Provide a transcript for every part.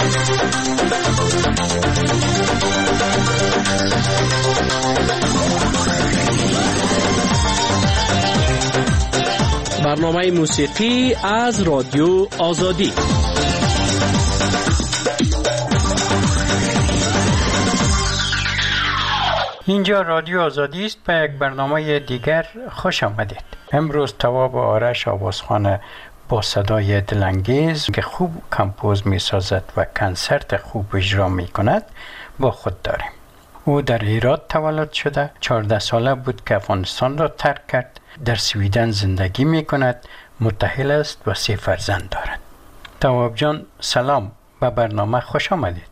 برنامه موسیقی از رادیو آزادی. اینجا رادیو آزادی است. به یک برنامه دیگر خوش آمدید. امروز تواب و آرش آوازخوان با صدای دلانگیز که خوب کمپوز می سازد و کنسرت خوب اجرا می کند با خود داریم. او در هرات تولد شده، 14 ساله بود که افغانستان را ترک کرد. در سویدن زندگی می کند، متأهل است و 3 فرزند دارد. تواب جان سلام، به برنامه خوش آمدید.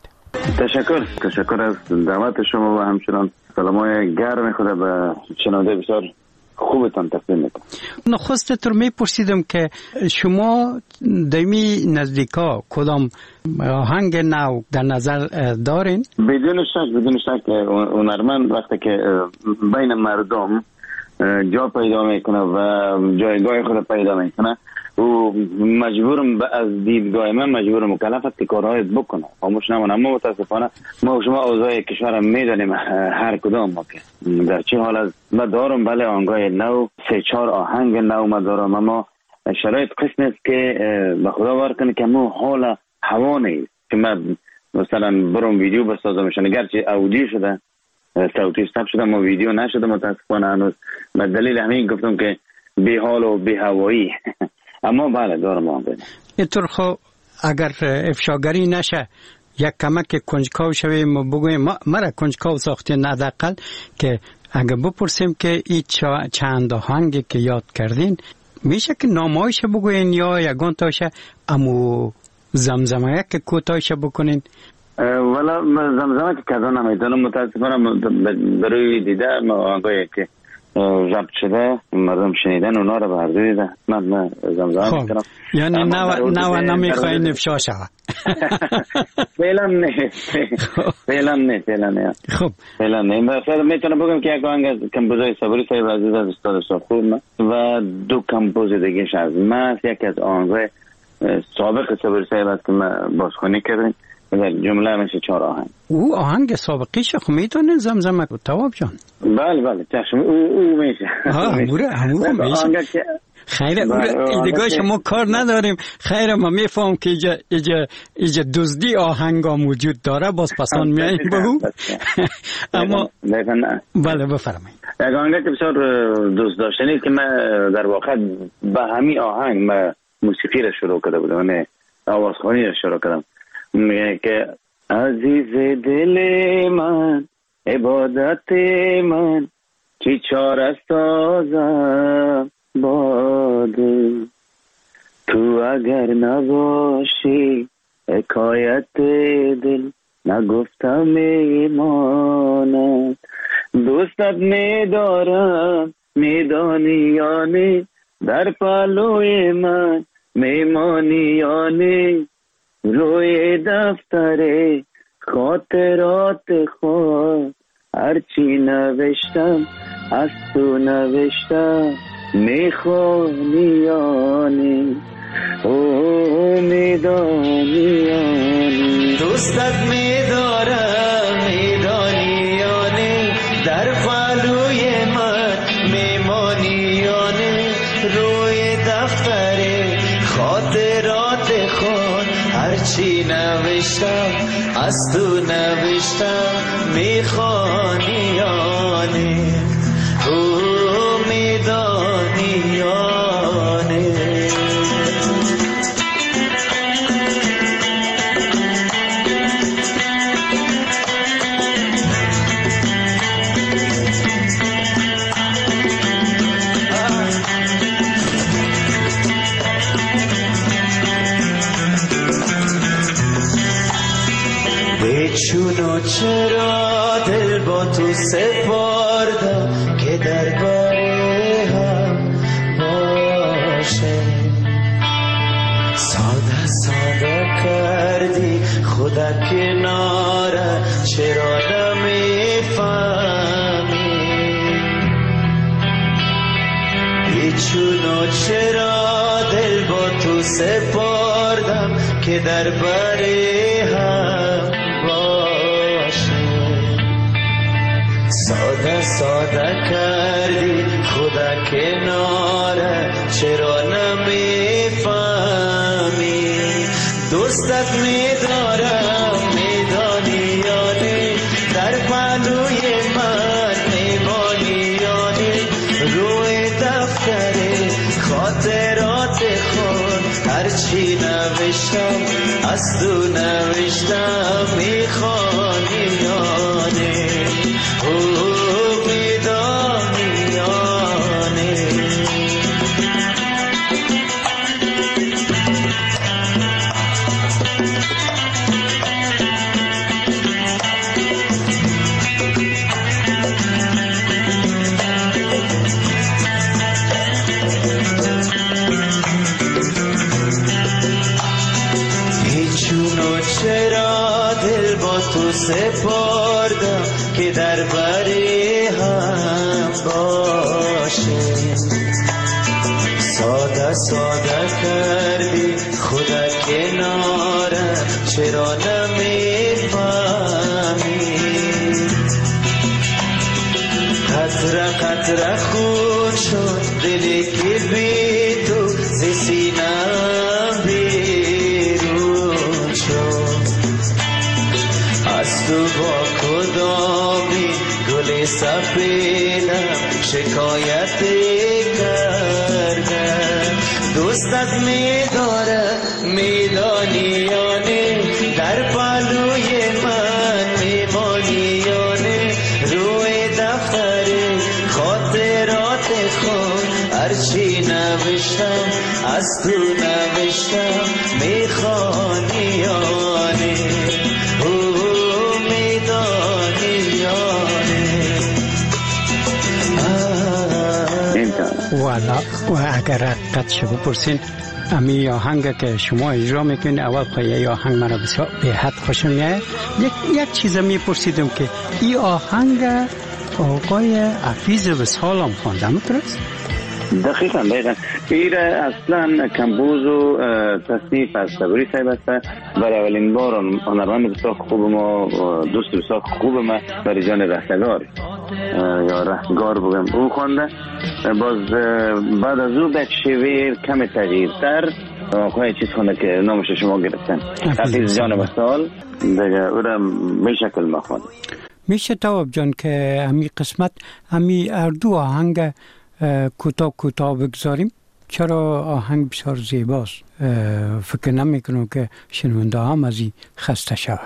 تشکر از دعوت شما و همچنان سلامای گرم خود به شنونده بسیار خوبتان تقدیم میکنم. نخست می پرسیدم که شما دمی نزدیکا کدام آهنگ نو در نظر دارین؟ بدون شک هنرمند وقتی که بین مردم جا پیدا میکنه و جایگاه خود پیدا میکنه و مجبورم از دیدگاه من مجبورم مکلف است که کارهای بکنه، خاموش نمانه. اما متاسفانه ما و شما اوضاع کشور میدانیم، هر کدام ما که در چه حال است. من دارم بله آهنگای نو، 3-4 آهنگ نو ما دارم، اما شرایط قسم است که به خدا بار کنه که مو حال هوا نیست که من مثلا برم ویدیو بسازمشان، اگرچه اودیو شده صوتی استاب شده ما ویدیو نشده متاسفانه هنوز. به دلیل همین گفتم که بی حال و بی هوایی اما بله دارم آهنگ. اینطور خو اگر افشاگری نشه یک کمک کنجکاو شویم بگویم مرا کنجکاو ساختین حداقل که اگر بپرسیم که این چند آهنگی که یاد کردین میشه که نامایش بگوین یا یگان تاشه امو زمزمه که کوتاهش بکنین؟ والا زمزمه که کذا نمیتونم متاسفانه بروی دیده آهنگایی که ضبط شده مردم شنیدن اونا رو برداری دیده من زمزمه میکنم. یعنی نو نمیخواین افشا شود؟ فعلا نه خب فعلا نه. میتونم بگم که یک آهنگ از کمپوزای صبوری صاحب عزیز از استاد سرخور و 2 کمپوز دیگه از من، یکی از آهنگای سابق صبوری صاحب است که من بازخوانی کردیم در جمله میشه 4 آهنگ. او آهنگ سابقیش خب میتونه زمزمه کو تواب جان؟ بله چشم او میشه. همون میشه. خیره ایدگاه شما کار نداریم. خیره ما میفهم که ایجا دزدی آهنگا موجود داره، باز پسان میاییم به او. اما بله بفرمایید. یک آهنگ که بسیار دوست داشتنی که من در واقع به همین آهنگ من موسیقی را شروع کرده بودم، من آوازخوانی را شروع کردم. میگه که عزیز دل من عبادت من چی چاره سازم باده، تو اگر نباشی حکایت دل نگفتم ایمانت، دوستت میدارم میدانی یا نه، در پلوی من میمانی یا نه، روی دفتر خاطرات خود هرچی نوشتم از تو نوشتم، میخوانی یا نه، او میدانی یا نه، دوستت میدارم میدانی یا نه، در پلوی من میمانی یا نه، روی دفتر خاطرات خود هرچی نوشتم از تو نوشتم، میخوانی یا نه، او میدانی یا نه. چونو چرا دل با تو سپردم که در باره هم باشه، ساده ساده کردی خدا کناره، چرا نمیفهمی؟ چونو چرا دل با تو سپردم که در باره هم ساده کردی خدا کناره چرا نمیفهمی دوستت میدارم میدانی یا نه در پهلوی من میمانی یا نه روی دفتر خاطرات خود هرچی نوشتم از تو نوشتم میخوانی یا نه میدانی یا نه چرا دل با تو سپردم که در بری هم باشه ساده ساده کردی خدا کناره چرا نمیفهمی قطره قطره خون شد دلی که بی تو سینم بیرون شد از تو با کدامی گل سفیدم شکایت کردم دوستت میداره میدانی یا نه در پهلوی من میمانی یا نه روی دفتر خاطرات خود هرچی نوشتم از تو نوشتم میخوانی یا نه و اگر حقیقتش بپرسین امی آهنگ که شما اجرا میکنین اول خواهی آهنگ مرا بسیار به حد خوشم میاد یک چیز میپرسیدم که این آهنگ آقای حفیظ وصال هم خوانده درست؟ دقیقاً این اصلا کمپوز و تصنیف از صبوری صاحب است. برای اولین بار هنرمند بسیار خوب ما دوست بسیار خوب ما برای جان رستگار یا رستگار بگم او خوانده. باز بعد از او به شیوه کم تغییرتر خواهی چیز خونده که نامش شما گرفتن حفیظ جان وصال دیگه او را به شکل ما خونده. میشه تواب جان که همی قسمت همی اردو آهنگ کوتاه بگذاریم چرا آهنگ بسیار زیباست فکر نمیکنم که شنونده هم از این خسته شود.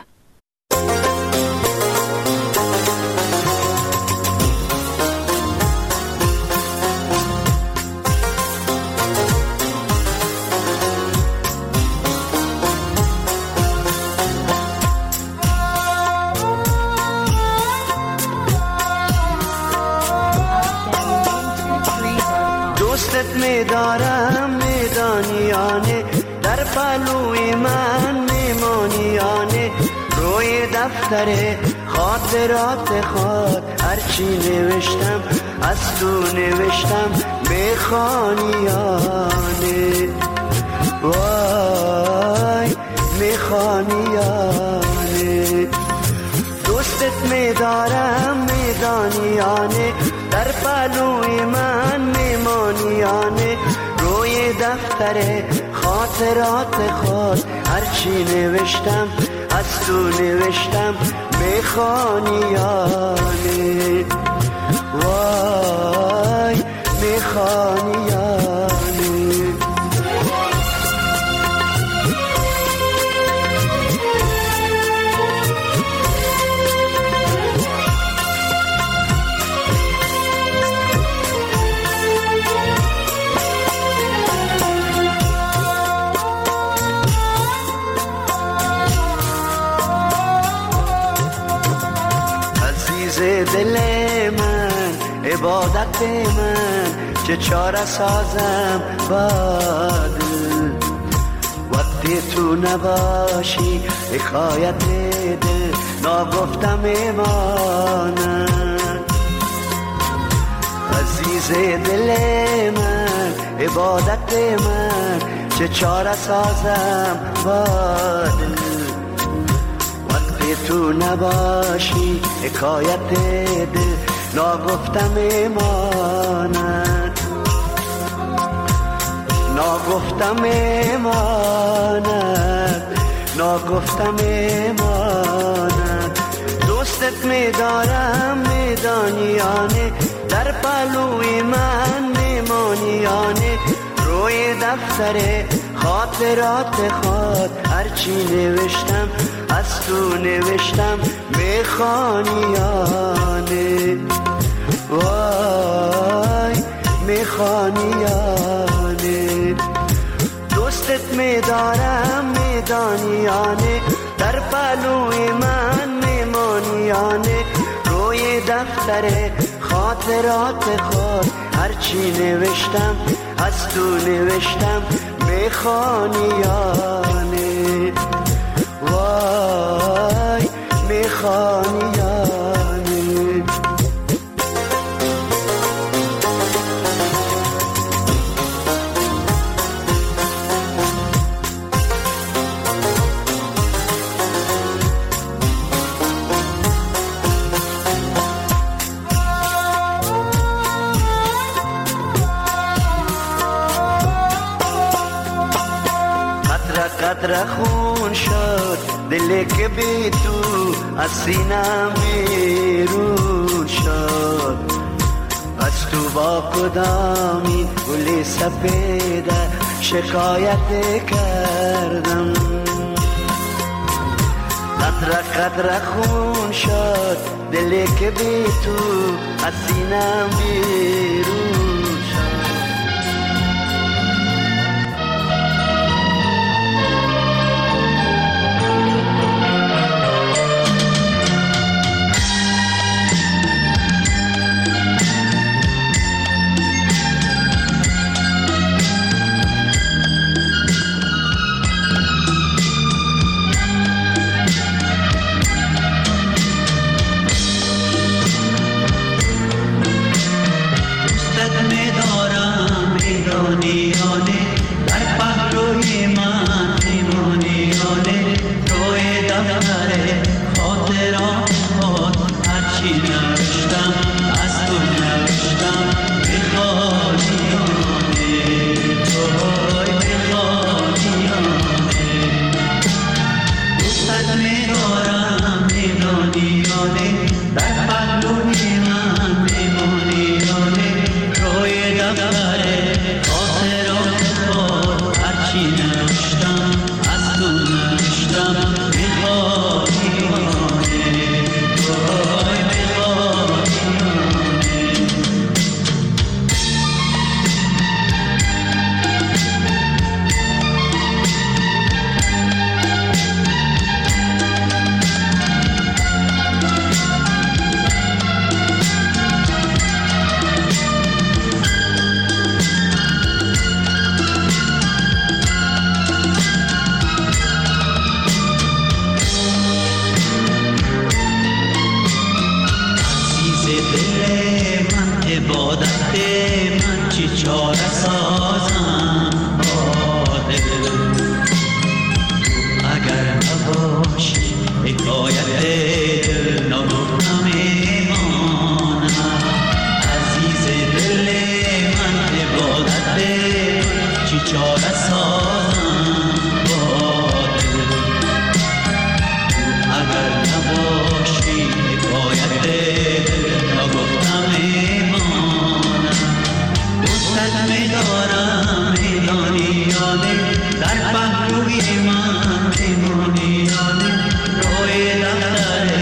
میدارم میدانیانه در پهلوی من میمانیانه روی دفتر خاطرات خود هرچی نوشتم از تو نوشتم میخوانیانه وای میخوانیانه دوستت میدارم میدانیانه در پهلوی من میمانیانه روی دفتر خاطرات خود هرچی نوشتم از تو نوشتم میخوانیانه وای میخوانیانه دل من عبادت من چه چاره سازم باد وقتی تو نباشی حکایت دل ناگفتم ایمانم عزیز دل من عبادت من چه چاره سازم باد تو نباشی حکایت دل ناگفتم ایمانت، ناگفتم ایمانت، ناگفتم ایمانت. دوستت میدارم میدانیانه، در پهلوی من میمانیانه. روی دفتر خاطرات خود هرچی نوشتم از تو نوشتم میخوانیانه. وای میخوانیانه. دوستت میدارم میدانیانه، در پهلوی من میمانیانه. روی دفتر خاطرات خود هرچی نوشتم از تو نوشتم میخوانیانه. وای میخوانیانه. قطره خون شد دلی که بی تو از سینم بیرون شد. از تو با کدامین گلی سپیده شکایت کردم. قطره قطره خون شد دلی که بی تو از سینم بیرون شد. در پهلوی من میمونی روی دفتر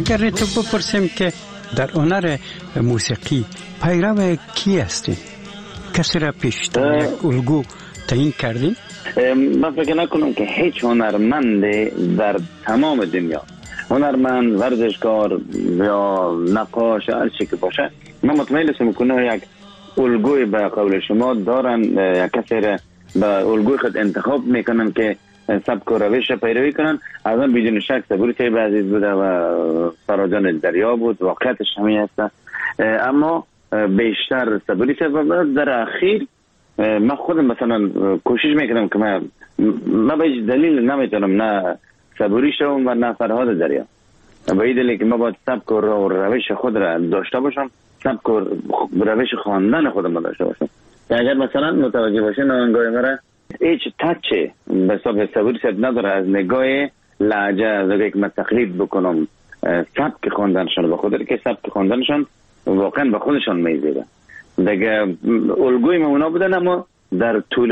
اگر تو بپرسیم که در هنر موسیقی پیرو کی هستی؟ کسی را پیشتر یک الگو تعیین کردین؟ من فکر نکنم که هیچ هنرمند در تمام دنیا، هنرمند، ورزشکار یا نقاش هر چی که باشه، من مطمئن هستم که یک الگوی به قول شما دارن، یک کسی را به الگوی خود انتخاب میکنن که سبک و روش پیروی کنن. از آن بدون شک صبوری طیب عزیز بوده و فراجان دریا بود، واقعیتش همین هست. اما بیشتر صبوری طیب در اخیر من خودم مثلا کوشش میکنم که من به هیچ دلیل نمیتونم نه صبوری شوم و نه فرهاد دریا. به این دلیل که من باید سبک و روش خود را داشته باشم، سبک و روش خواندن خودم داشته باشم. اگر مثلا متوجه باشین آهنگای مرا هیچ تچه به حساب صبوری طیب نداره از نگاه لهجه، از نگاه که من تقلید بکنم سبک خواندنشان به خود که سبک خواندنشان واقعا به خودشان میزیده دیگه. الگوی ما اونا بودن، اما در طول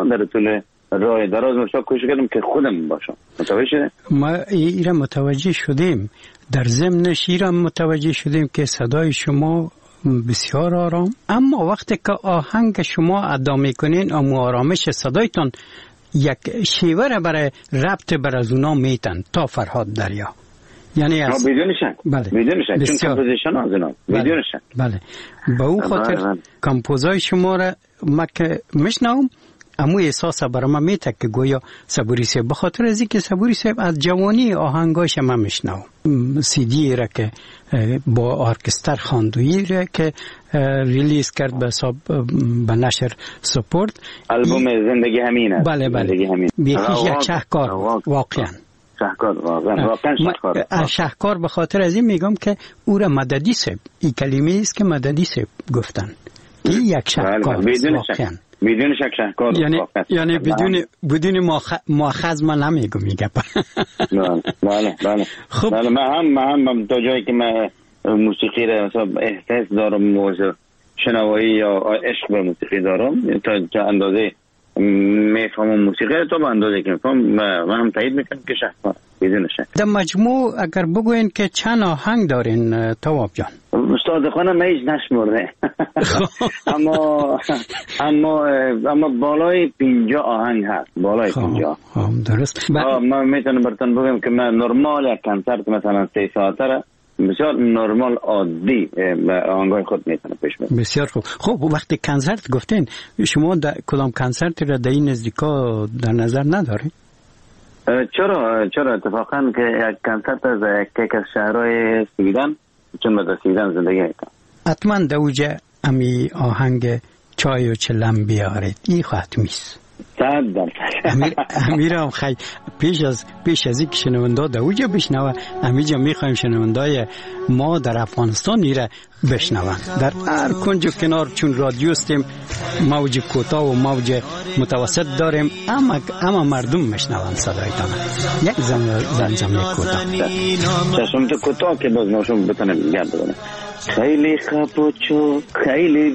راه دراز مشتاق کوشش کردم که خودم باشم. متوجه شده؟ ما ایرا متوجه شدیم، در ضمنش ایرا متوجه شدیم که صدای شما بسیار آرام، اما وقتی که آهنگ شما ادا میکنین اما آرامش صدایتان یک شیوه را برای ربط بر از اونا میتن تا فرهاد دریا. یعنی از بدون شک، بله، بدون شک، چون کمپوزیشن از اونا بدون شک. بله، به اون خاطر کمپوزای شما را ما که میشنوم امو احساس برای من میته که گویا صبوری صاحب، به خاطر از اینکه صبوری صاحب از جوانی آهنگاش من میشنوم. سی دی را که با ارکستر خواندویی را که ریلیز کرد به حساب به نشر سپورت، البوم زندگی همینه. بله بیخیش یک شهکار واقعا. شهکار واقعا شهکار. به خاطر از این میگم که او را مددی صاحب، این کلمه است که مددی صاحب گفتن، این یک شهکار واقعا. بدون شک شهکار. یعنی بدون مؤاخذ من نمیگم میگم. بله. خب من هم تا جایی که من موسیقی را احساس دارم، موضوع شنوایی یا عشق به موسیقی دارم، تا اندازه میفهمم موسیقی را، تا به اندازه که میفهمم من هم تایید میکنم که شهکار بدون شک. در مجموع اگر بگوین که چند آهنگ دارین تواب جان؟ استاد خانم هیچ نشمرده اما بالای 50 آهنگ هست، بالای 50. درست. من میتونم براتون بگم که من نرمال یک کنسرت مثلا 3 ساعته را بسیار نرمال عادی آهنگای خود میتونم پیش برم. بسیار خوب. خب وقتی کنسرت گفتین، شما کدام کنسرت را در این نزدیکا در نظر ندارید؟ چرا اتفاقا که یک کنسرت از یک از شهرهای سویدن، چون در سویدن زندگی میکنم، حتما دوجه امی آهنگ چای و چلم بیارید، این حتمیست. 100%. امیرم خیلی پیش از این که شنونده دوجه بشنوه، امیجا میخوایم شنونده ما در افغانستان ایره بشنوه در هر کنج و کنار، چون رادیو استیم، موج کوتاه و موج متوسط داریم، اما مردم میشنون صدایتان. یک زمزمه کوتاه چشم تو کوتاه که باز ناشون بتونم گرد بکنم. خیلی خپوچو، خیلی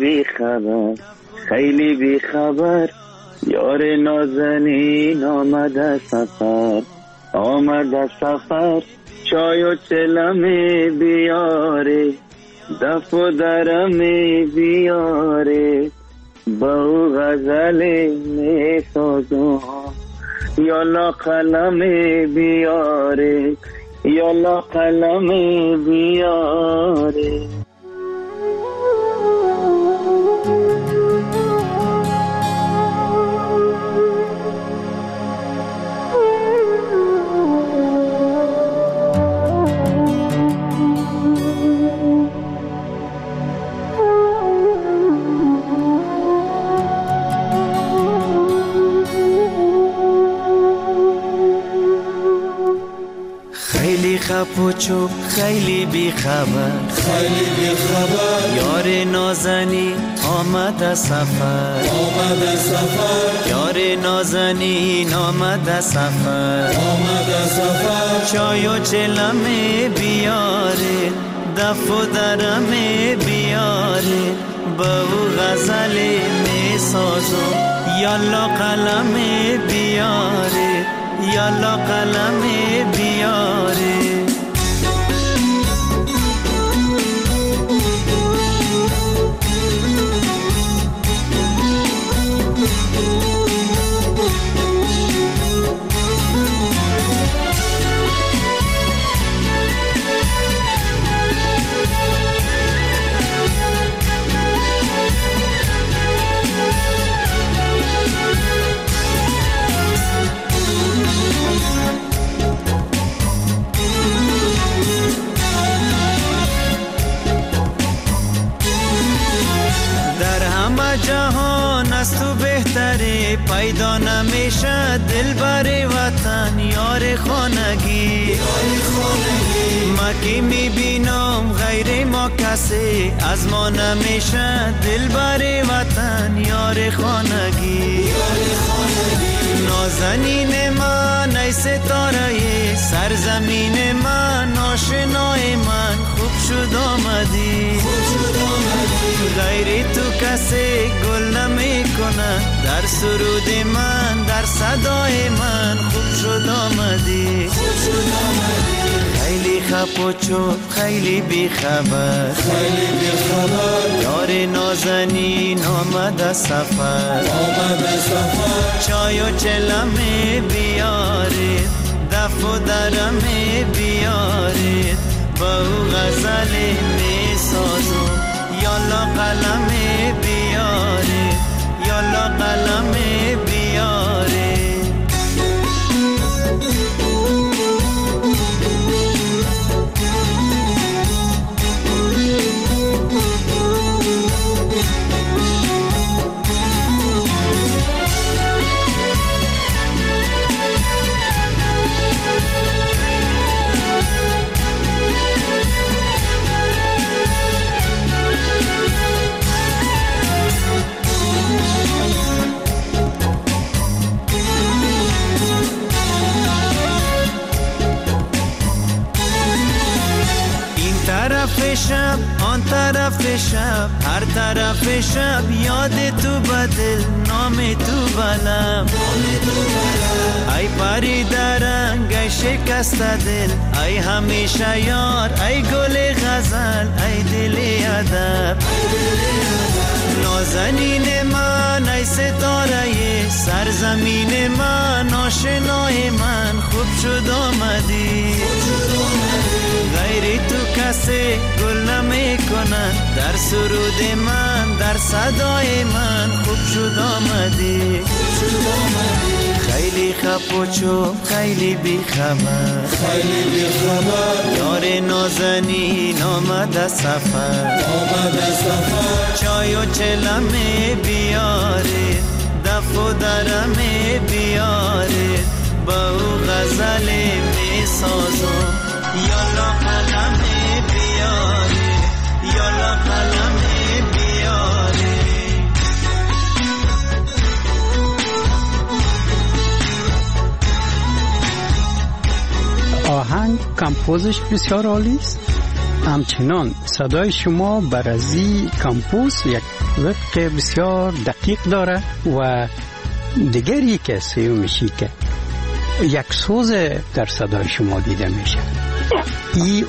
بی خبر یار نازنین آمده سفر چای و چلمی بیاره، دف و درمی بیاره، با غزل می سازم، یالا قلمی بیاره، یالا قلمی بیاره. خپوچو خیلی بی خبر یار نازنی آمده سفر یار نازنین آمده سفر چای و چلمه بیاره، دف و درمه بیاره، با غزل می سازم، یالا قلمه بیاره، یالا قلمه بیاره. جهان از تو بهتره، پیدا نمیشه دلبر وطن یار خانگی. ما که میبینم غیر ما کسی، از ما نمیشه دلبر وطن یار خانگی. نازنین من ای ستاره سرزمین من، آشنای من خوب شد آمدی. غیر تو کسی گل نمی کنه، در سرود من در صدای من خوب شد آمدی. خیلی خب و چوب خیلی بی خبر، یار نازنین آمد سفر. چای و چلمه بیارید، دف و درمه بیارید، با او غزل می سازم. یالا قلمه بیارید، یالا قلمه بیارید. شب آن طرف شب، هر طرف شب یاد تو بدل، نام تو بلم. ای پری درنگ ای شکست دل، ای همیشه یار ای گل غزل، ای دل ادب. نازنین من ای ستاره سرزمین من، آشنای من خوب شد آمدی. غیر تو کسی گل نمی کنن، در سرود من در صدای من خوب شد آمدی. خیلی خب و چوب خیلی بی خبر، یار نازنین آمد سفر. چای و چلمه بیارید، دف و درمه بیارید، با او غزل می سازم. یالا قلمه بیارید، یالا قلمه بیارید. آهنگ کمپوزش بسیار عالی است. همچنان صدای شما برازی کمپوز یک وقت بسیار دقیق داره و دیگری که سیو میشی که یک سوز در صدای شما دیده میشه. ای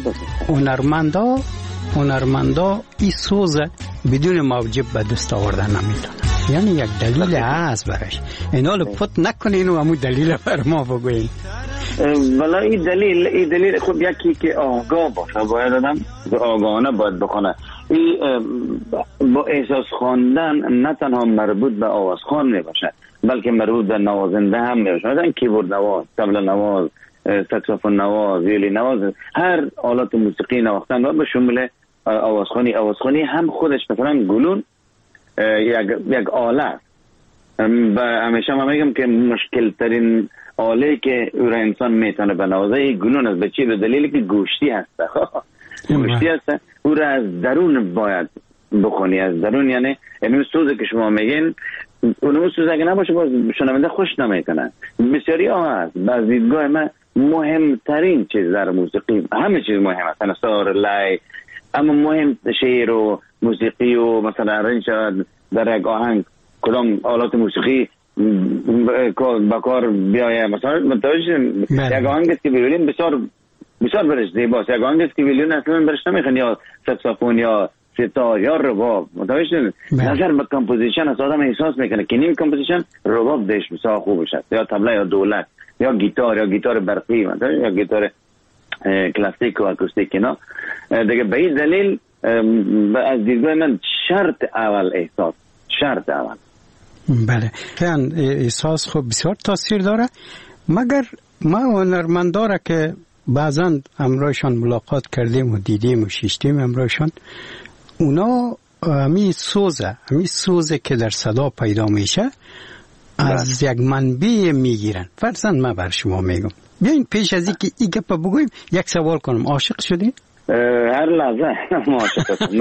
هنرمندا ای سوز بدون موجب به دست آوردن نمیتونه، یعنی یک دلیل هست برش. اینا رو پت نکنین و همون دلیل بر ما بگوین. ولی این دلیل خب یکی که آگاه باشه، باید آدم آگاهانه باید بخونه. این با احساس خواندن نه تنها مربوط به آواز خوان میباشه، بلکه مربوط به نوازنده هم میباشه. مثلا کیبورد نواز، طبل نواز، ساکسوفون نواز، ویولی نواز، هر آلات موسیقی نواختن و به شمول آوازخوانی هم خودش مثلا گلون یک آله است. همیشه من میگم که مشکل ترین آله که او را انسان میتونه بنوازه گلون است. به چی؟ به دلیلی که گوشتی هست. گوشتی هست، او را از درون باید بخونی، از درون. یعنی این سوزه که شما میگین، اون سوزه اگه نباشه باز شنونده خوش نمیکنه. بسیاری ها هست. از دیدگاه من مهمترین چیز در موسیقی، همه چیز مهم است، نثار، لای، اما مهم شعر و موسیقی و مثلا رنج در یک آهنگ کدام آلات موسیقی با کار بیایه. مثلا متوجه یک آهنگ است که ویولین بسیار برش زیباست، یک آهنگ است که ویولین اصلا برش نمیخواد، یا ساکسوفون یا ستار یا رباب. متوجه نظر به کمپوزیشن است، آدم احساس میکنه که نیم کمپوزیشن رباب دش بسیار خوب بشه، یا طبله یا دولت یا گیتار برقی، یا گیتار کلاسیک و اکوستیک. اینا دیگه به این دلیل از دیدگاه من شرط اول احساس، شرط اول. بله، کن احساس خوب بسیار تاثیر داره. مگر ما هنرمنداره که بعضا امروزشان ملاقات کردیم و دیدیم و شیشتیم امروزشان، اونا همی سوزه که در صدا پیدا میشه از یک منبع میگیرن. فرضاً من بر شما میگم، بیاین پیش از اینکه این گپ بگویم یک سوال کنم. عاشق شدین؟ هر لحظه ما عاشق هستم.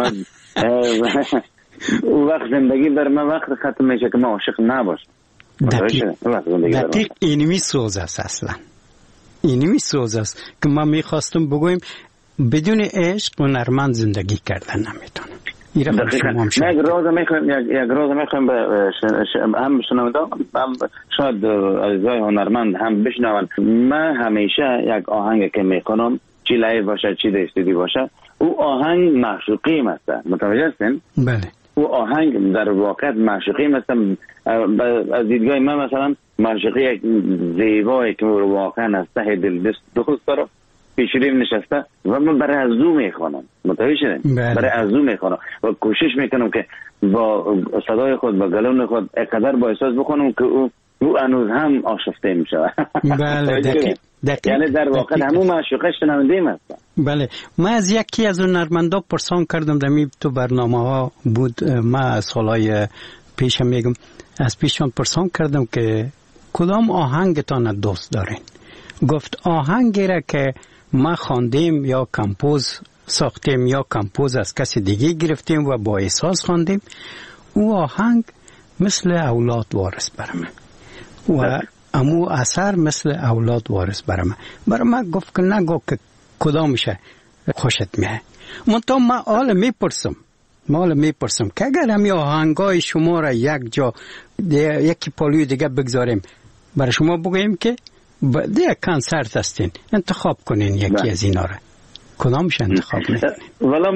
وقت زندگی بر من وقت ختم میشه که ما عاشق نباشم. دقیق اینمی سوز است. اصلا اینمی سوز است که ما میخواستم بگویم بدون عشق هنرمند زندگی کردن نمیتونه. یک راز میخوایم هم شنوندگان هم شاید عزیزای هنرمند هم بشنون. من همیشه یک آهنگ که میکنم چی لایو باشه چی استودیو باشه، او آهنگ معشوقی است. متوجه هستین؟ بله. او آهنگ در واقع معشوقی است. از دیدگاه من مثلا معشوقی یک زیبایی که واقعا از ته دل دوست دارم پیشریم نشسته و من برای از او میخوانم. متوجه شدین؟ برای از او میخوانم و کوشش میکنم که با صدای خود با گلون خود اقدر با احساس بخونم که او هنوز هم آشفته میشه. بله دقیق. یعنی در واقع همون معشوقه شنونده هستن. بله. من از یکی از هنرمندا پرسان کردم در تو برنامه ها بود، من سالهای پیش میگم از پیشان پرسان کردم که کدام آهنگتان دوست دارین؟ گفت آهنگی را که ما خواندیم یا کمپوز ساختیم یا کمپوز از کسی دیگه گرفتیم و با احساس خواندیم، او آهنگ مثل اولاد وارث برام و امو اثر مثل اولاد وارث برام. برای من گفت که نگو که کدامشه خوشت میه. منطقه ما حال میپرسم که اگر همی آهنگای شما را یک جا یکی پالوی دیگه بگذاریم برای شما بگویم که دیگه کنسرت هستین انتخاب کنین یکی از اینا را، کدامش انتخاب میکنین؟ والا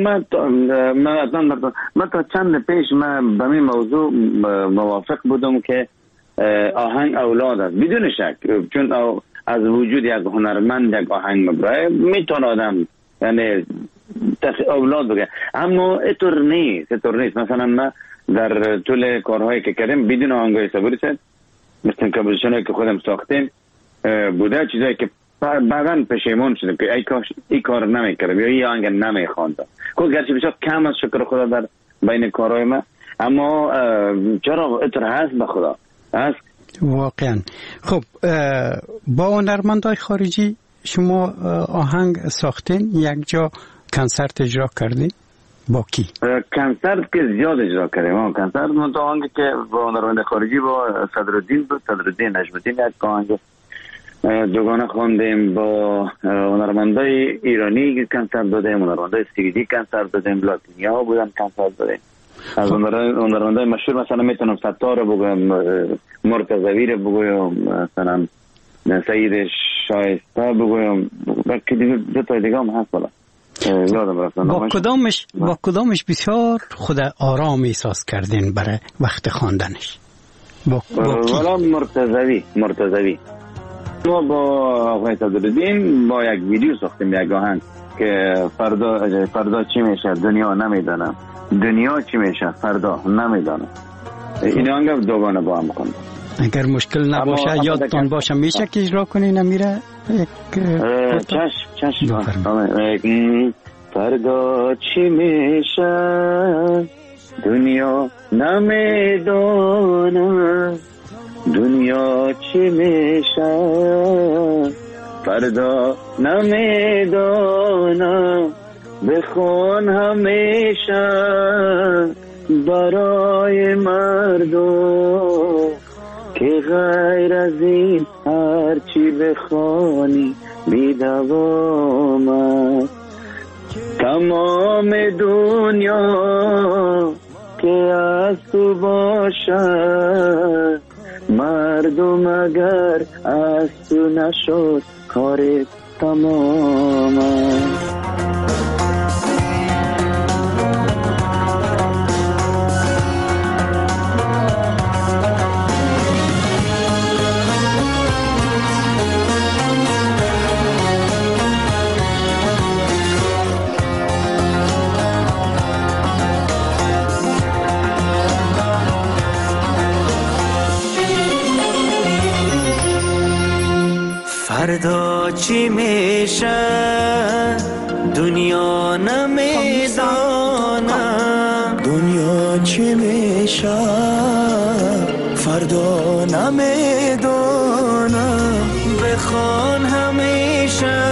من تا چند پیش من به این موضوع موافق بودم که آهنگ اولاد است بدون شک، چون از وجود یک هنرمند یک آهنگ مبرای میتونه آدم یعنی اولاد بگه، اما اینطور نیست. مثلا من در طول کارهایی که کردیم بدون آهنگای صبوری شد، مثل کمپوزیشنایی که خودم ساختیم بوده چیزایی که بعداً پشیمون شدم که ای کاش این کار نمیکردم یا این آهنگ نمیخواندم. خود گرچه بسیار کم از شکر خدا در بین کارهای من، اما چرا اینطور هست به خدا هست واقعا. خب با هنرمندای خارجی شما آهنگ ساختین، یک جا کنسرت اجرا کردین؟ با کی؟ کنسرت که زیاد اجرا کردیم. کنسرت من تا آهنگی که با هنرمند خارجی با صدرالدین بود، صدرالدین نجم‌الدین، یک آهنگ دوگانه خواندیم. با هنرمندای ایرانی کنسرت دادیم، هنرمندای سوئدی کنسرت دادیم، لاتینیا بودن کنسرت دادیم. از هنرمندای مشهور مثلا میتونم ستار رو بگویم، مرتضوی رو بگویم، مثلا سید شایسته بگویم، بلکه دو تا دیگه هم هست. با کدامش بسیار خود آرام احساس کردین برای وقت خواندنش؟ والا مرتضوی ما با آقای صدرالدین با یک ویدیو ساختیم، یک آهنگ که فردا چی میشه دنیا نمیدانم، دنیا چی میشه فردا نمیدانم. این آهنگ دوگانه با هم کنیم. اگر مشکل نباشه یادتان باشه میشه که اجرا کنین امیره؟ چشم. فردا چی میشه دنیا نمیدانم، دنیا چی میشه فردا نمیدانم، بخون همیشه برای مردم که غیر از این هرچی بخوانی بیدوام است. تمام دنیا که از تو باشد، مردم اگر از تو نشد کار تمام است. فردا چی میشه دنیا نمیدانم، دنیا چی میشه فردا نمیدونم. بخوان همیشه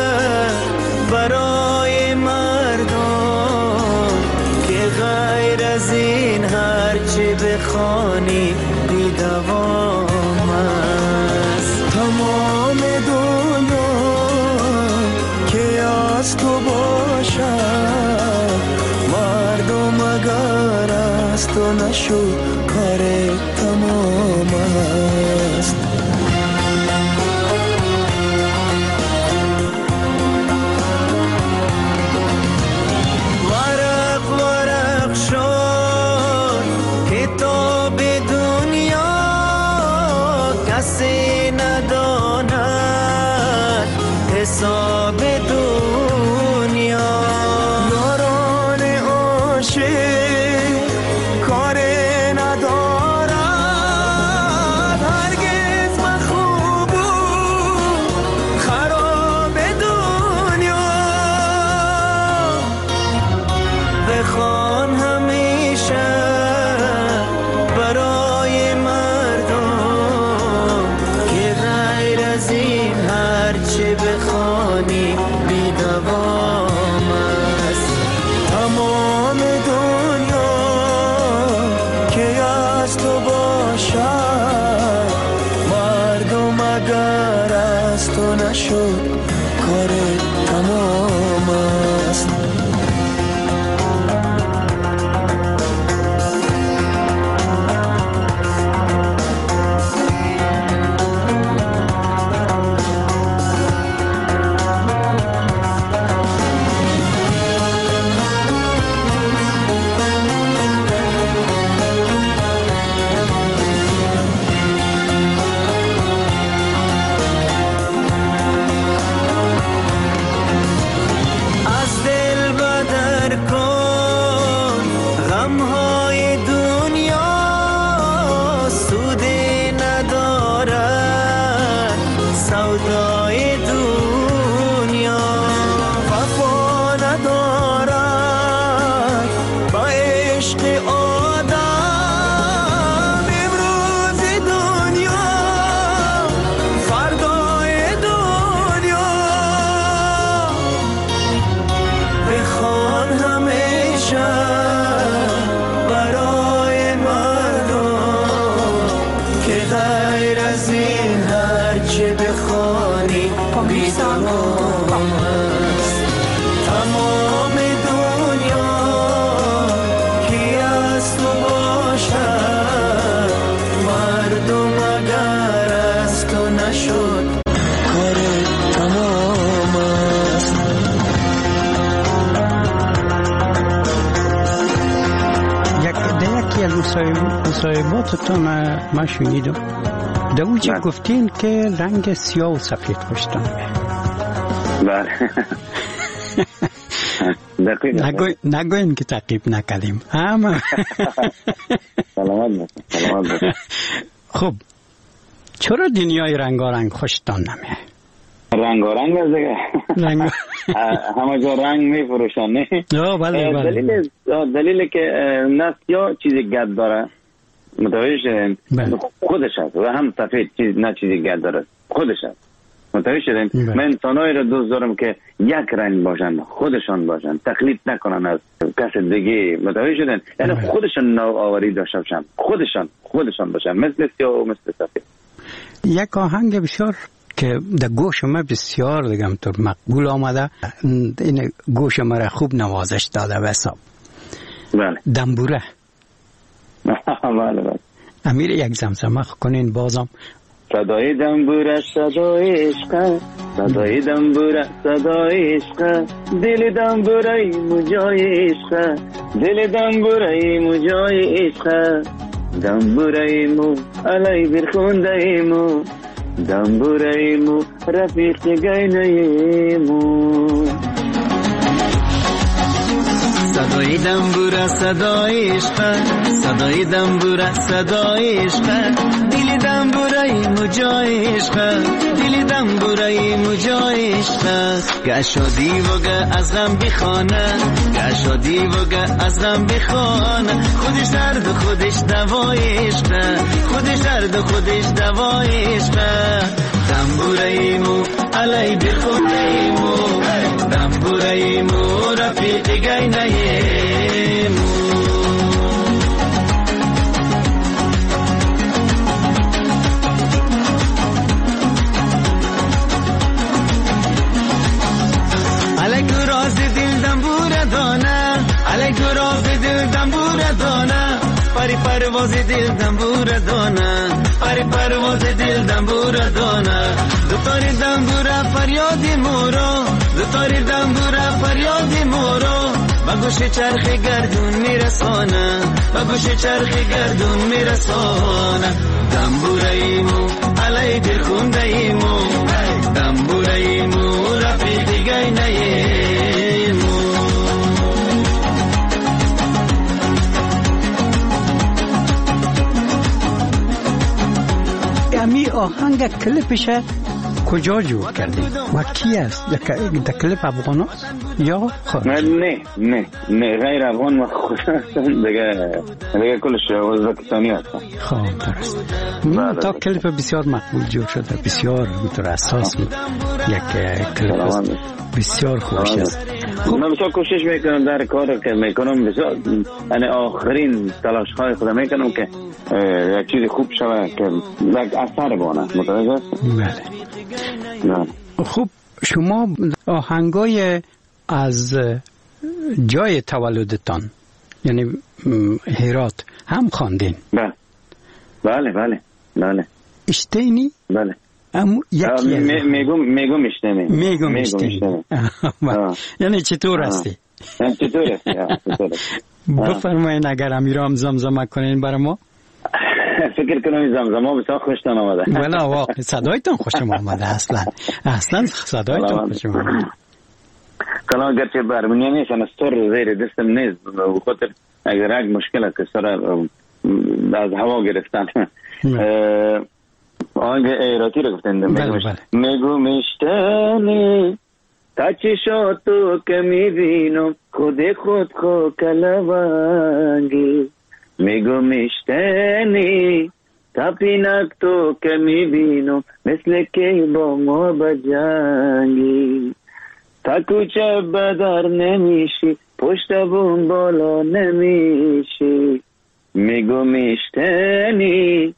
برای مردم که غیر از این هرچی بخوانی بی دوام است. تمام دنیا که از تو باشد مردم اگر از تو نشد کار تمام است. کسی نداند حساب دنیا. یاران عاشق کار ندارد هرگز مخوب و خراب دنیا. بخوان همیشه برای چه بخوانی بی دوام است. تمام دنیا که از تو باشد مردم اگر از تو نشد کار تمام است. مصاحباتتون ما شنیدم در اوجه گفتین که رنگ سیاه و سفید خوشتون بله نگوین که تعقیب نکردیم اما سلامت خب چرا دنیای رنگارنگ خوشتون نمیه؟ رنگارنگ است دیگه همه جا رنگ میفروشن نه؟ بله دلیل که نه سیاه چیزی گد داره متوجه شدین خودش هست و هم سفید چیز نه چیزی گد داره خودش هست متوجه شدین. من انسانایی رو دوست دارم که یک رنگ باشن خودشان باشن تقلید نکنن از کس دیگه متوجه شدین یعنی خودشان نوآوری داشته باشن خودشان باشن مثل سیاه و مثل سفید. یک آهنگ بسیار که در گوش ما بسیار دیگم طور مقبول آمده این گوش ما را خوب نوازش داده وساب بله دنبوره بله امیر یک زمزمه کنین بازم. صدای دنبوره صدای عشق صدای دنبوره صدای عشق دل دنبوره مجای عشق دل دنبوره مجای عشق دنبوره مو علی برخونده مو دنبوره مو رفیق گینه مو صدای دنبوره صدای عشق، صدای دنبوره صدای عشق، دل دنبوره مجای عشق، دل دنبوره مجای عشق. گشادی وگه از غم بخانه، گشادی وگه از غم بخانه، خودش درد و خودش دوای عشق، خودش درد و خودش دوای عشق. دنبوره مو علی بخونه مو، دنبوره مو رفیق گینه مو. علی راز دل دنبوره دانه، علی راز دل دنبوره دانه، پری پرواز دل دنبوره دانه، پری پرواز دل دنبوره دانه. دوتاری دنبوره فریاد مورو، دوتاری دنبوره فریاد مورو، با گوش چرخ گردون میرسانه، با گوش چرخ گردون میرسانه. دنبوره ایمو علی دل خونده ایمو، دنبوره ایمو رفیقی گینه ایمو. امی آهنگ کلیپش کجا جور کردی و کی است؟ در کلیپ افغان هست یا خود؟ نه غیر افغان و خود هستم دیگه کلش ازبکستانی هستم. خب درست. تا کلیپ بسیار مقبول جور شده، بسیار میتور اساس یک کلیپ است، بسیار خوش است. من بسیار کوشش میکنم در کار که میکنم، بسیار یعنی آخرین تلاش های خودم میکنم که یک چیز خوب شوه که یک اثر بانه. متوجه است؟ بله. خوب، شما آهنگای از جای تولدتان یعنی هرات هم خواندین؟ بله. اشتینی؟ بله. میگم اشتینی. یعنی چطور هستی؟ چطور هستی؟ بفرمایین اگر امیرام زمزمه کنین برای ما. فکر کنم زمزمه بسیار خوشتان آمده. ولی واقعا صدایتان خوشم آمده. اصلا صدایتان خوشم آمده. کلا گرچه برمونیه نیست، انا ستور زیر دستم نیست، و خاطر اگر یک مشکل که سر از هوا گرفتن. آنگ ایراتی رو گفتن. میگو میشتنی تا چشاتو که میبینم خود خو کلوانگی. میگو میشتنی تا پینک تو که میبینم مثل که با ما بجنگی. تا کوچه بدر نمیشی پشت بوم بالا نمیشی. میگو میشتنی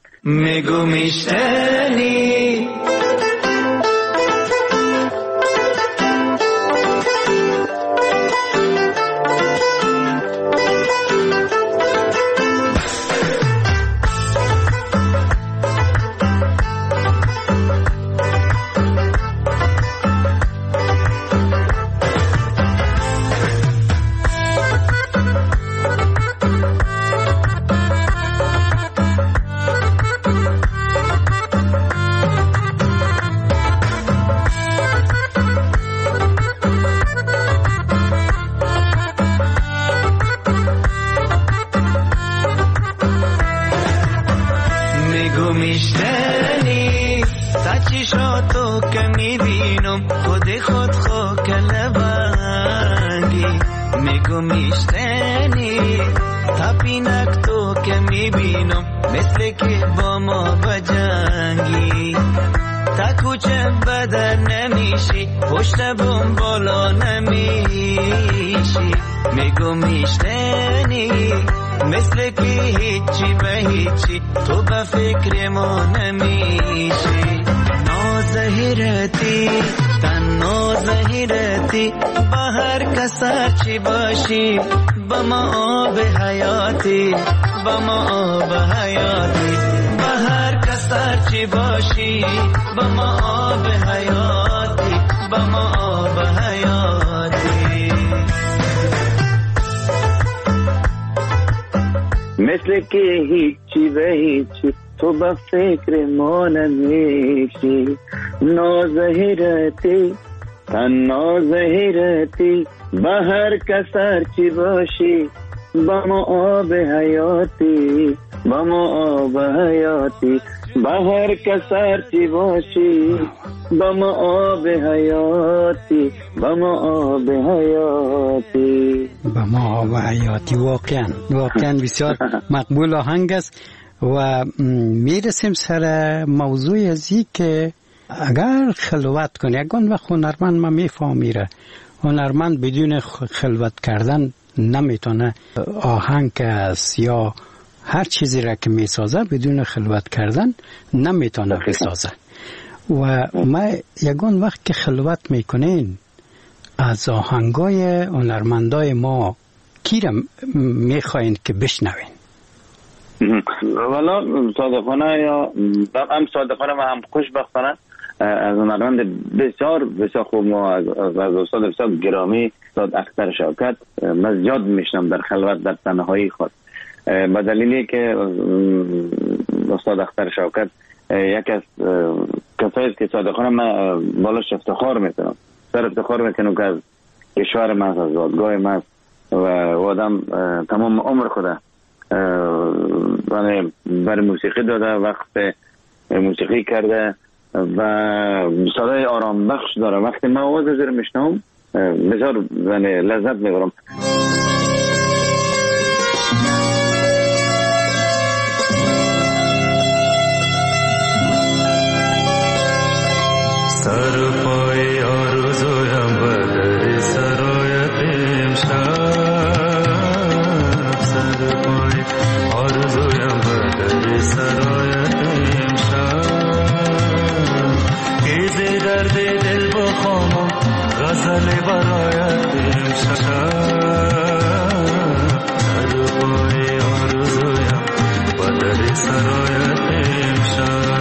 مثل که هیچی به هیچی تو با فکر ما نمیشی. نازهیرتی تنها زهیرتی به هر کسر چی باشی با ما آب حیاتی با ما آب حیاتی به هر کسر چی باشی با ما آب حیاتی با ما آب حیاتی با ما آب حیاتی. واقعا بسیار مقبول آهنگ است و میرسیم سر موضوع ازی که اگر خلوت کنی یکان وقت هنرمند ما میفهمیره هنرمند بدون خلوت کردن نمیتونه آهنگ است یا هر چیزی را که میسازه بدون خلوت کردن نمیتونه بسازه و ما یکان وقت که خلوت میکنین از آهنگای هنرمندای ما کی را میخواین که بشنوین؟ والا صادقانه یا هم صادقانه و هم خوشبختانه از هنرمند بسیار بسیار خوب ما از استاد بسیار گرامی استاد اختر شوکت من زیاد میشنم در خلوت در تنهایی خود به دلیلی که استاد اختر شوکت یک از کسایی است که صادقانه من بالاش افتخار میکنم سر افتخار میکنم که از کشور من از زادگاه من و آدم تمام عمر خدا بر موسیقی داده وقت موسیقی کرده و صدای آرام بخش داره وقتی من آواز زیر میشنم بسیار لذت میبرم سر پای آرزویم بدر سرایت امشب سر پای آرزویم بدر سرایت امشب گیزه درد دل بخوانم غزل برایت امشب سر پای آرزویم بدر سرایت امشب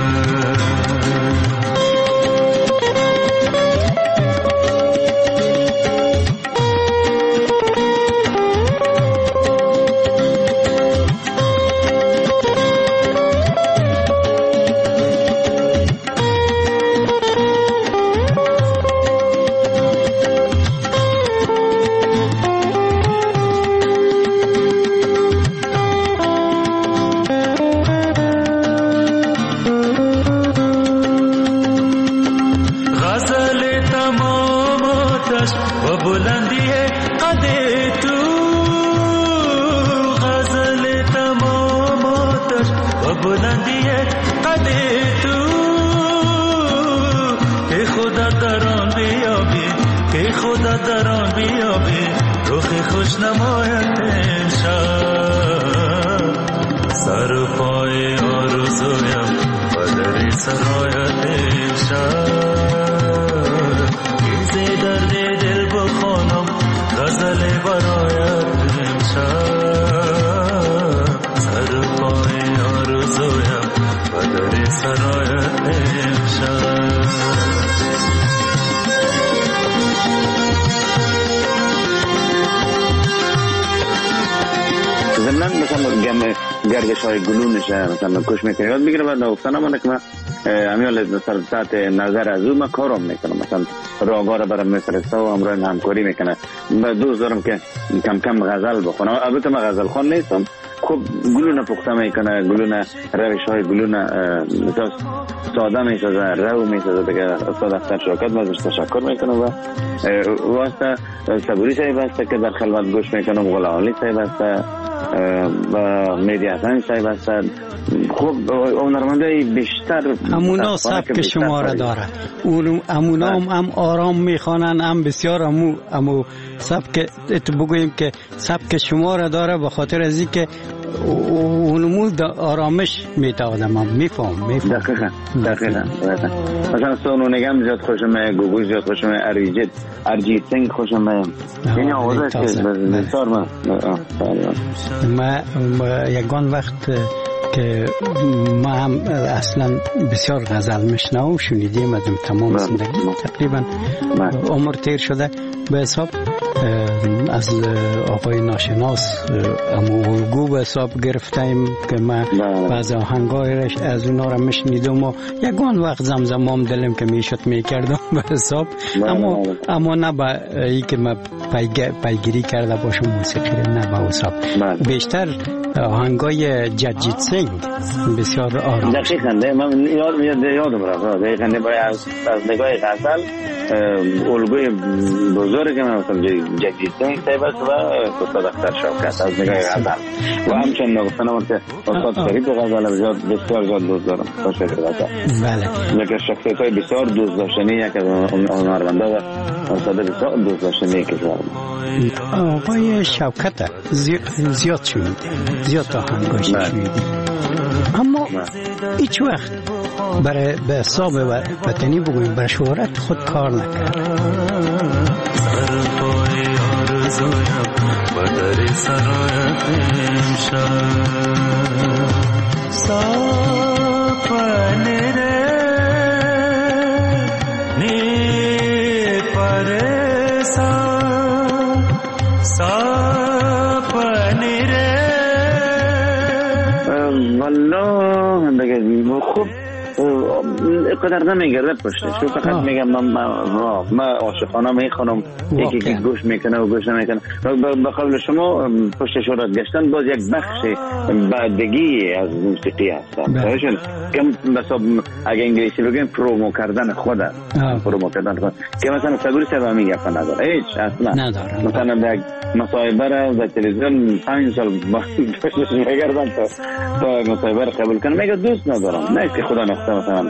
گردش های گلونشه مثلا کش میکنه یاد میگیره بعد نوفتن همانه که من همیال تحت نظر از او من کارم میکنم مثلا راگاه را برام میفرسته و همراه همکاری میکنه دوست دارم که کم کم غزل بخونم البته من غزل خان نیستم خوب گلونه پخته میکنه گلونه روش های گلونه ساده میسازه رو میسازه دیگه استاد اختر شوکت من ازش تشکر میکنم و واسه صبوری صاحب هسته که در خلوت گوش میکنم غلالی صاحب هسته و مهدی حسن صاحب هستن خوب هنرمندای بیشتر همونا سبک شما را داره همونا هم آرام میخوانن هم بسیار همو سبک بگوییم که سبک شما را داره به خاطر از اینکه اونمو آرامش میده آدم هم میفهم دقیقا مثلا سونو نگم زیاد خوشم گوگوش زیاد خوشم ارجیت سنگ خوشم این آوازه که بسیار من یکان وقت که ما هم اصلا بسیار غزل میشنوم شنیدیم از تمام زندگی تقریبا عمر تیر شده به حساب از آقای ناشناس الگو به حساب گرفتیم که ما بعض آهنگایش از اونا را میشنیدم و یکان وقت زمزمام دلم که میشد میکردم به حساب، اما نه با ای که ما پیگیری کرده باشم موسیقی نه به حساب. بیشتر آهنگای جگجیت سینگ بسیار آرام. دقیقاً من یادم رفت دقیقاً برای از نگاه غزل الگوی بزرگ من مثلا جگجیت سینگ صاحب است و استاد اختر شوکت از نگاه غزل و همچنین نگفتنم که استاد فرید غزل بسیار زیاد دوست دارم. بله. یک شخصیت های بسیار دوست داشتنی یک از هنرمندا و استاد بسیار دوست داشتنی کشور. آقای شوکت زیاد شنیدیم، زیاد آهنگاش شنیدیم، اما هیچ وقت برای به حساب وطنی بگویم برای شهرت خود کار نکرد. سرپای آرزویم و در سرایت امشب سپنه نی پرسان سپنه والله دیگه خوب قدر نمیگرده پشتش، تو فقط میگم من عاشقانه میخونم یکی گوش میکنه و گوش نمیکنه. به قول شما پشت شهرت گشتن باز یک بخش بعدگی از موسیقی هست. که مثلا اگه انگلیسی بگیم پرومو کردن خود پرومو کردن خود که مثلا صبوری سبا میگه نداره هیچ اصلا نداره. مثلا یک مصاحبه را در تلویزیون 5 سال پشتش میگردن تا مصاحبه را قبول کنه میگه دوست ندارم. نه که خدا نخواسته مثلا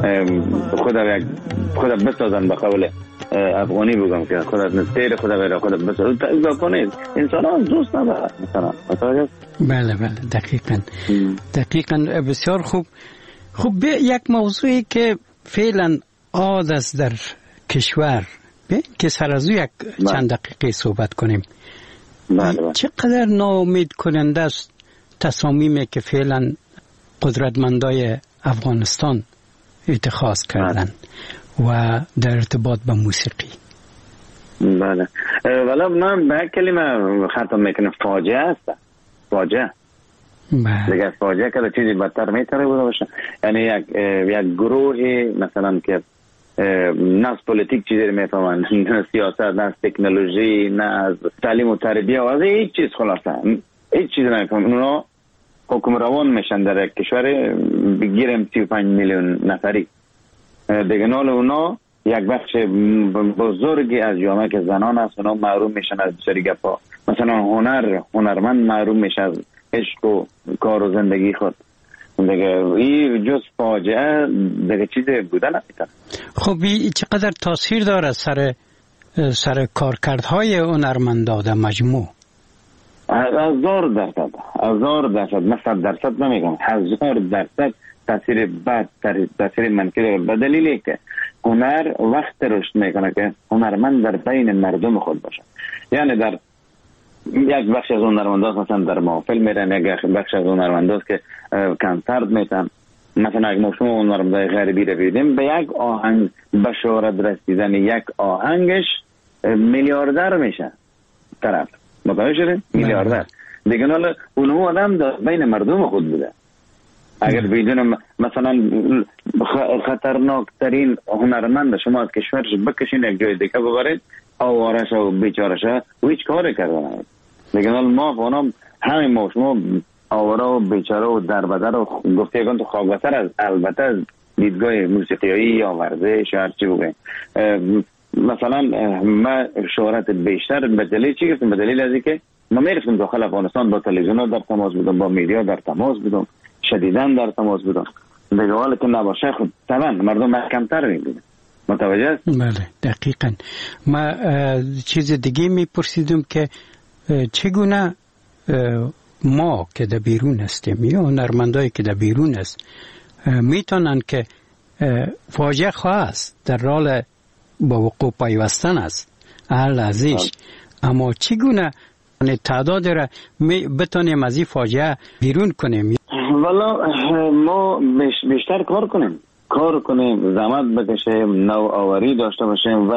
خدا بسازن به قول افغانی بگم که خدا نستیر خدا غیر خدا بسازن تا کنید انسان ها دوست ندارد مثلا. بله دقیقاً بسیار خوب. یک موضوعی که فعلا عاد است در کشور که سر از یک چند دقیقه صحبت کنیم. چقدر ناامید کننده است تصامیمی که فعلا قدرتمندای افغانستان اتخاذ کردن و در ارتباط با موسیقی. بله ولی من به کلمه ختم میکنم فاجعه است. فاجعه دیگه فاجعه که چیزی بدتر میتونه بوده باشه. یعنی یک گروه مثلا که نه از پولیتیک چیزی میفهمن، نه سیاست، نه از تکنولوژی، نه از تعلیم و تربیه و از هیچ چیز خلاصه هیچ چیز نمیفهمن. اونا حکمران میشن در کشور بگیرم 35 میلیون نفری دیگه. نال اونا یک بخش بزرگی از جامعه که زنان هست اونا محروم میشن از بسیاری گپا. مثلا هنرمند محروم میشه از عشق و کار و زندگی خود دیگه. این جز فاجعه دیگه چیزی بوده نمیتونه. خب این چقدر تاثیر داره سر کارکردهای هنرمندا در مجموع؟ 1000% نه 100% نمیگم 1000% تاثیر بد تاثیر منفی به دلیلی که هنر وقت رشد میکنه که هنرمند در بین مردم خود باشه. یعنی در یک بخش از هنرمندان مثلا در محفل میرن، یک بخش از هنرمندان که کنسرت میتن. مثلا اگه ما شما هنرمندای غربی رو ببینیم به یک آهنگ به شهرت رسیدن یک آهنگش میلیاردر میشه طرف. متوجه شدین؟ میلیاردر دیگه. حالا اونها آدم بین مردم خود بوده. اگر بدون مثلا خطرناک ترین هنرمند شما از کشورش بکشین یک جای دیگه ببرید آوارش و بیچارش و هیچ کاری کردن دیگه. ما فانم همین ما شما آواره و بیچاره و دربدر و گفته یکان تو خاکبتر از البته از دیدگاه موسیقیایی یا ورزش یا هرچی بگیم. مثلا ما شهرت بیشتر به دلیل چی گفتم؟ به دلیل از اینکه ما میرفتیم داخل افغانستان با تلویزیون در تماس بودم، با میدیا در تماس بودم، شدیداً در تماس بودم دیگه. حالا که نباشه خب طبعا مردم کمتر میبینن. متوجه است؟ بله دقیقاً. ما چیز دیگه میپرسیدم که چگونه ما که در بیرون هستیم یا هنرمندایی که در بیرون است میتونن که فاجعه خواست در حال با وقوع پیوستن است اهل ازیش، اما چگونه تعداد را بتونیم از این فاجعه بیرون کنیم؟ والا ما بیشتر کار کنیم، زحمت بکشیم، نوآوری داشته باشیم و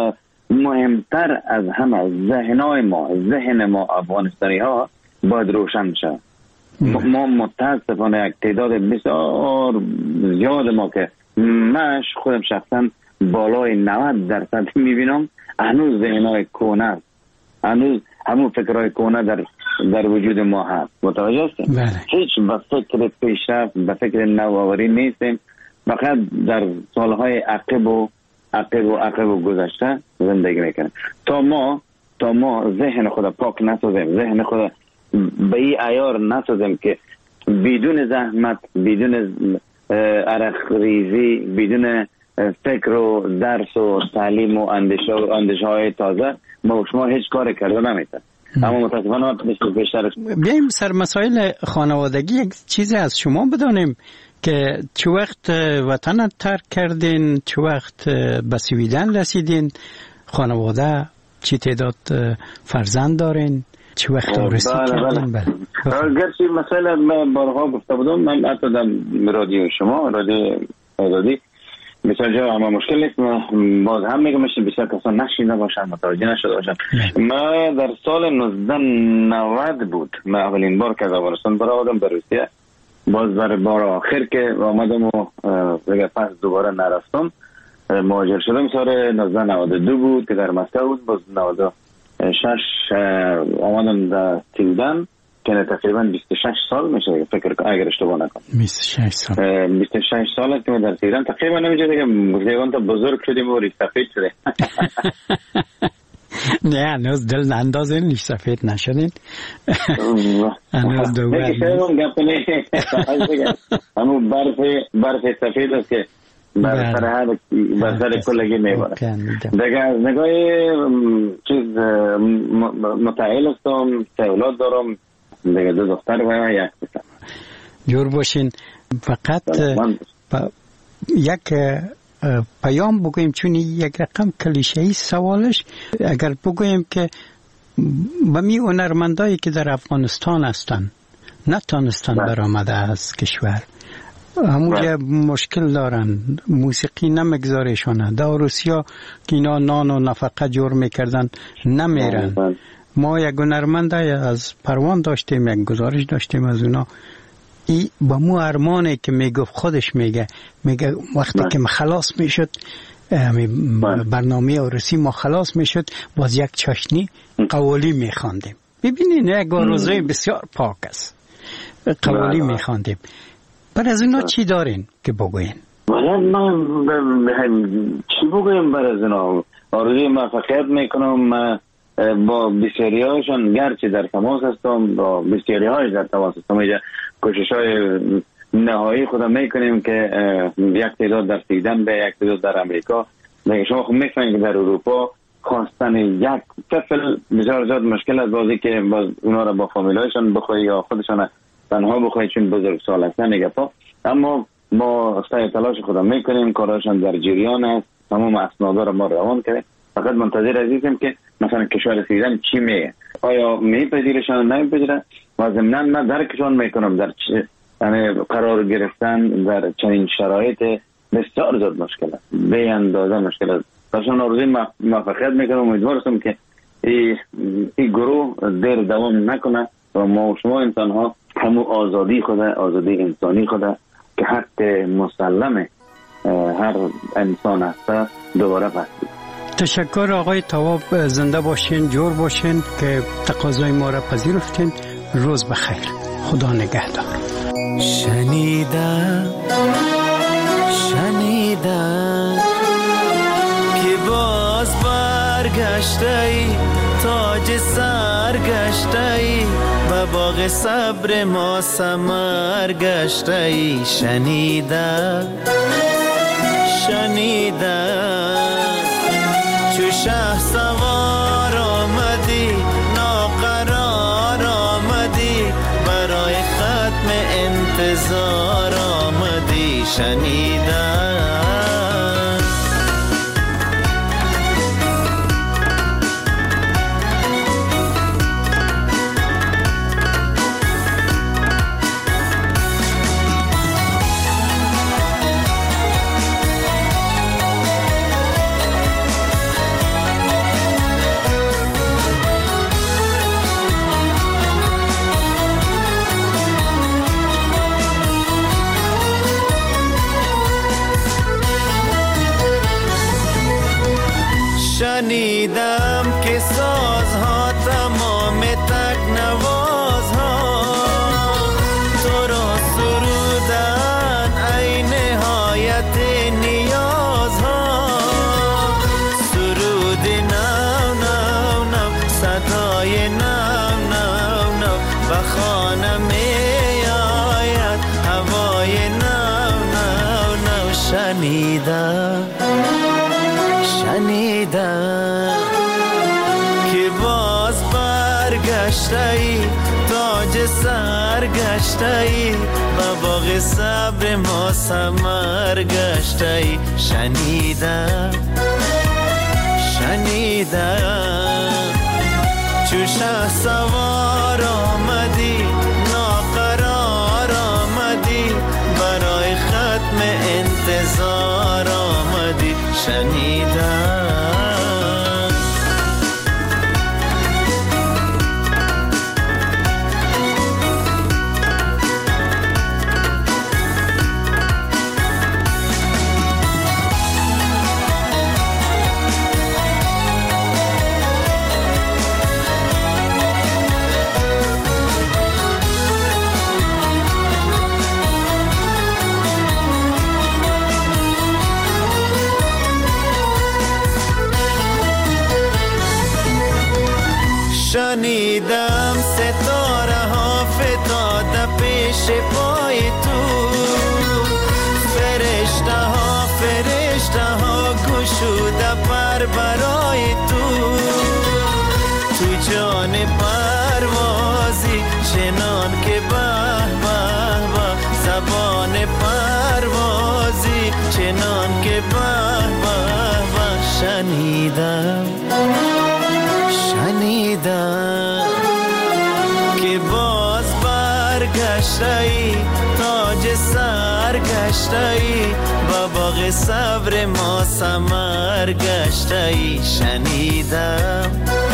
مهمتر از همه ذهن ما افغانستانی ها باید روشن شد. ما متاسفانه یک تعداد بسیار زیاد ما که من خودم شخصا بالای 90% میبینم هنوز ذهنهای کهنه است، هنوز همون فکرهای کهنه در وجود ما هست. متوجه هستیم؟ هیچ به فکر پیشرفت، به فکر نوآوری نیستیم، فقط در سالهای عقب و گذشته زندگی میکنیم. تا ما ذهن خود پاک نسازیم، ذهن خود به این عیار نسازیم که بدون زحمت، بدون عرق ریزی، بدون فکر و درس و تعلیم و اندیشه های تازه ما شما هیچ کار کرده نمیتونیم. اما متاسفانه بیشتر بیایم سر مسائل خانوادگی یک چیزی از شما بدانیم که چه وقت وطن ترک کردین، چه وقت به سویدن رسیدین، خانواده چی تعداد فرزند دارین، چه وقت آرزو کردین؟ گرچه مسئله بارها گفته بودم، من حتی در رادیو شما، رادیو آزادی بسیار جا همه مشکل نیست، باز هم میگم بسیار کسان نشینده باشن، متوجه نشده باشن. ما در سال 1990 بود من اولین بار که از افغانستان برآمدم به روسیه، باز برای بار آخر که آمدم و پس دوباره نرفتم، مهاجر شدم سال 1992 بود که در مسکو بود، باز 96 آمدم در سویدن که تقریبا 26 سال میشه فکر کنم اگر اشتباه نکنم. 26 سال که من در سویدن تقریبا نمیشه دیگه، گفتگان تا بزرگ شدیم و ریش سفید شده. نه هنوز دل اندازه ریش سفید نشدین. هنوز دوباره همون برف سفید است که بر سر کلگی میباره. دیگه از نگاه چیز متعهل هستم، 3 اولاد دارم، دیگه 2 دختر و 1 پسر. جور باشین. فقط یک پیام بگویم، چون یک رقم کلیشه‌ای سوالش، اگر بگویم که به می هنرمندایی که در افغانستان هستن نتانستن برآمده از کشور، همونجا مشکل دارن، موسیقی نمیگذارشونه، در روسیا که اینا نان و نفقه جور میکردن نمیرن. ما یک هنرمند از پروان داشتیم، یک گزارش داشتیم از اونا، ای با مو ارمانه که میگفت، خودش میگه وقتی که ما خلاص میشد برنامه عروسی ما خلاص میشد، باز یک چاشنی قوالی میخواندیم. ببینین یک آرزوی بسیار پاک است، قوالی میخواندیم. پر از اونا چی دارین که بگوین؟ من چی بگویم بر از اونا؟ آرزوی موفقیت میکنم، با بسیاری هایشان گرچه در تماس هستم، با بسیاری هایش در تماس هستم. اینجا کوشش های نهایی خودم میکنیم که یک تعداد در سویدن به، یک تعداد در امریکا. دیگه شما خب میفهمید که در اروپا خواستن یک طفل بسیار زیاد مشکل است، بازی که باز اونا را با فامیل هایشان بخواه یا خودشان تنها بخواه چون بزرگ سال هستن دیگه. اما ما سعی تلاش خودم میکنیم، کارهاشان در جریان است، تمام اسنادا را ما روان کردیم، فقط منتظر عزیزیم که مثلا کشور سویدن چی میگه، آیا میپذیرشان نمیپذیره و ضمناً من درکشان میکنم در یعنی قرار گرفتن در چنین شرایط بسیار زیاد مشکل است، به اندازه مشکل است. برشان آرزوی موفقیت میکنم، امیدوارم که این گروه دیر دوام نکنه و ما و شما انسان ها همون آزادی انسانی خود که حق مسلم هر انسان هست دوباره پسید. تشکر آقای تواب، زنده باشین، جور باشین که تقاضای ما را پذیرفتین. روز بخیر، خدا نگهدار. شنیدم که باز برگشتی، تاج سر گشتی، و باغ صبر ما ثمر گشتی. شنیدم چو شه سوار آمدی، ناقرار آمدی، برای ختم انتظار آمدی. شنیدم شنیدم که سازها تمام تکنوازها تو را سرودن ای نهایت نیازها. سرود نو نو نو صدای نو نو نو و خانه می آید هوای نو نو نو. شنیدم که باز برگشتی تاج سر گشتی و باغ صبر ما ثمر گشتی. شنیدم چو شه سوار آمدی ناقرار آمدی برای ختم انتظار آمدی. شنیدم شنیدم ستاره ها فتاده پیش پای تو. فرشته ها گشوده پر برای تو. تو جان پروازی چنان که به به به. زبان پروازی چنان که به به به. شنیدم که باز برگشتی تاج سر گشتی و باغ صبر ما ثمر گشتی. شنیدم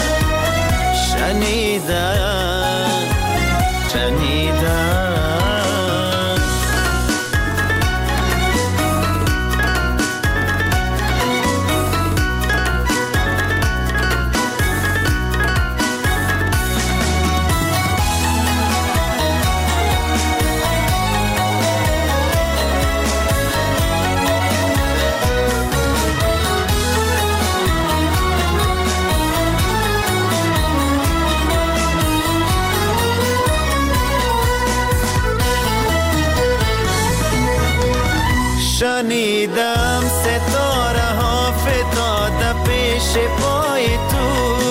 شنیدم ستاره ها فتاده پیش پای تو.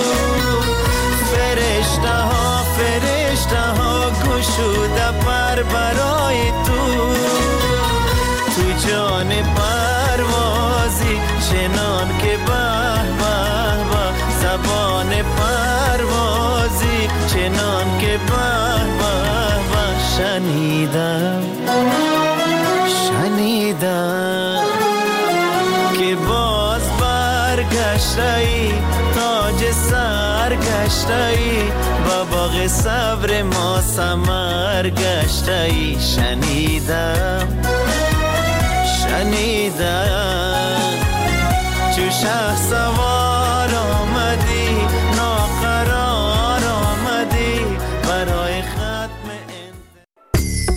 فرشته ها گشوده پر برای تو. تو جان پروازی چنان که به به به. زبان پروازی چنان که به به به. شنیدم که باز برگشتی تاج سر گشتی و باغ صبر ما ثمر گشتی. شنیدم چو شه سوار